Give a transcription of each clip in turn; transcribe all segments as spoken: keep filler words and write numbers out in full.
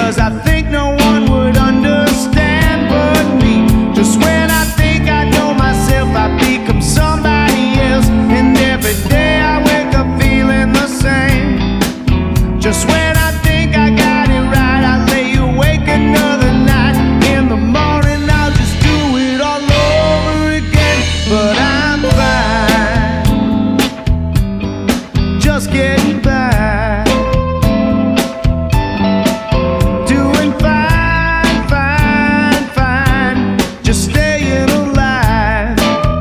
'cause I think no one would understand but me. Just when I think I know myself, I become somebody else, and every day I wake up feeling the same. Just when I think I got it right, I lay awake another night. In the morning I'll just do it all over again, but I'm fine, just getting by, doing fine, fine, fine, just staying alive.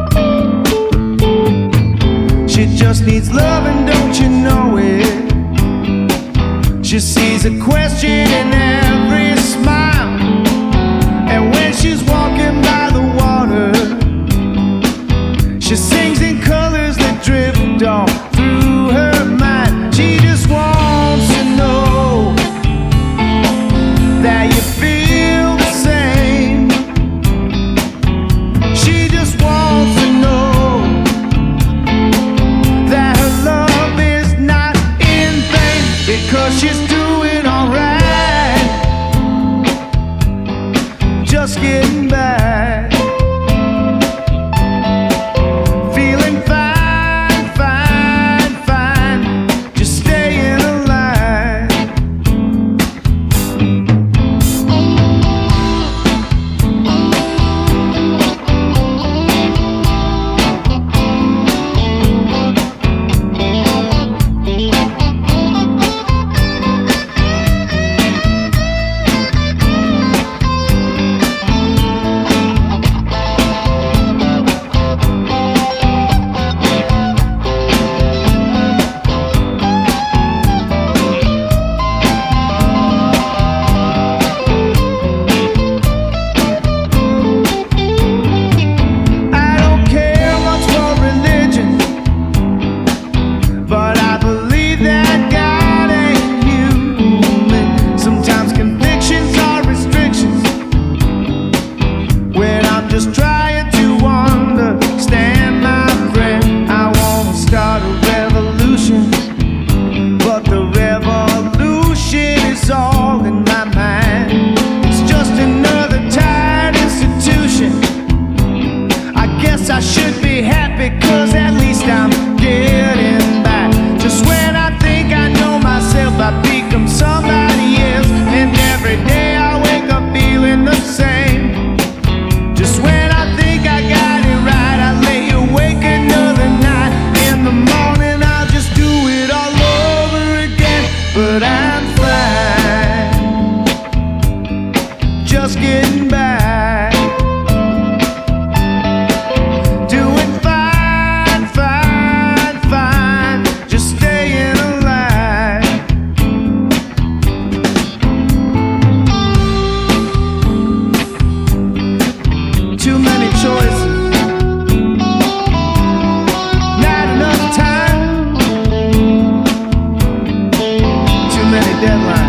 She just needs loving, don't you know it? She sees a question in every smile, and when she's walking by the water, she sings in colors that drift on through her mind. She just wants to know that you feel the same. She just wants to know that her love is not in vain, because she's doing alright, just getting by, feeling fine, fine, fine, just staying alive. I don't care much for religion, but I believe that God ain't human. Sometimes convictions are restrictions, when I'm just trying to understand, my friend. I wanna start a revolution, but the revolution is all in my mind. It's just another tired institution. I guess I should be happy, 'cause at least I'm getting by. Just when I think I know myself, I become somebody else, and every day I wake up feeling the same. Just when I think I got it right, I lay awake another night. In the morning I'll just do it all over again, but I'm fine, just getting by, doing fine, fine, fine, just staying alive. Too many choices, not enough time, too many deadlines.